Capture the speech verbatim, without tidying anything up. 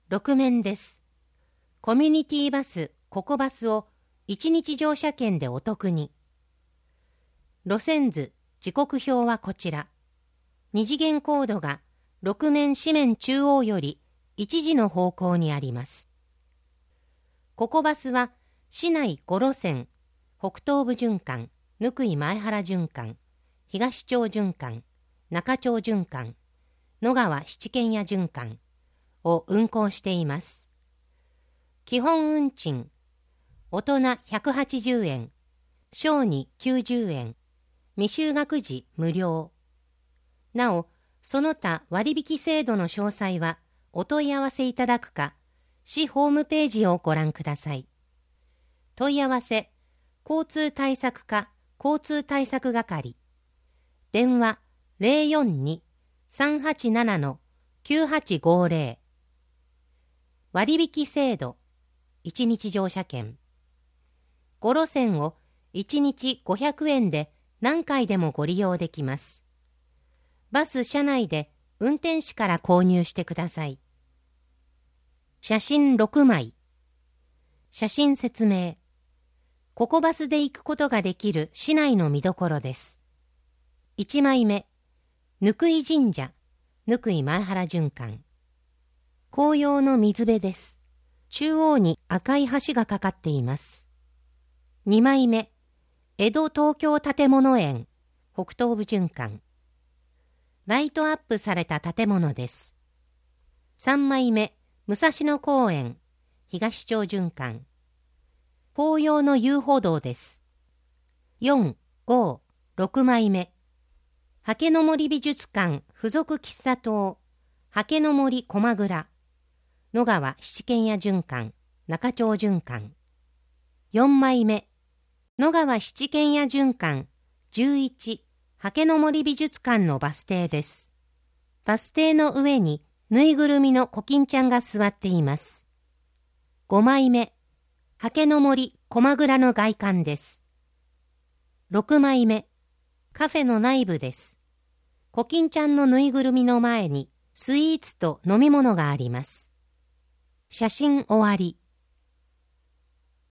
ろく面です。コミュニティバス、ココバスをいちにち乗車券でお得に。路線図、時刻表はこちら。二次元コードがろく面四面中央よりいちじの方向にあります。ココバスは市内ご路線、北東部循環、貫井前原循環、東町循環、中町循環、野川七軒屋循環を運行しています。基本運賃、大人ひゃくはちじゅうえん、小児きゅうじゅうえん、未就学児無料。なお、その他割引制度の詳細はお問い合わせいただくか、市ホームページをご覧ください。問い合わせ、交通対策課交通対策係。電話 ゼロよんに さんはちなな きゅうはちごゼロ。割引制度、いちにち乗車券。ご路線をいちにちごひゃくえんで何回でもご利用できます。バス車内で運転士から購入してください。写真ろくまい。写真説明。ココバスで行くことができる市内の見どころです。いちまいめ。貫井神社、貫井前原循環。紅葉の水辺です。中央に赤い橋がかかっています。にまいめ。江戸東京建物園、北東部循環。ライトアップされた建物です。さんまいめ。武蔵野公園、東町循環。紅葉の遊歩道です。よん、ご、ろくまいめ。はけの森美術館附属喫茶棟、はけの森駒蔵。野川七軒屋循環、中町循環。よんまいめ。野川七軒屋循環じゅういち、はけの森美術館のバス停です。バス停の上にぬいぐるみのコキンちゃんが座っています。ごまいめ。はけの森駒蔵の外観です。ろくまいめ。カフェの内部です。コキンちゃんのぬいぐるみの前にスイーツと飲み物があります。写真終わり。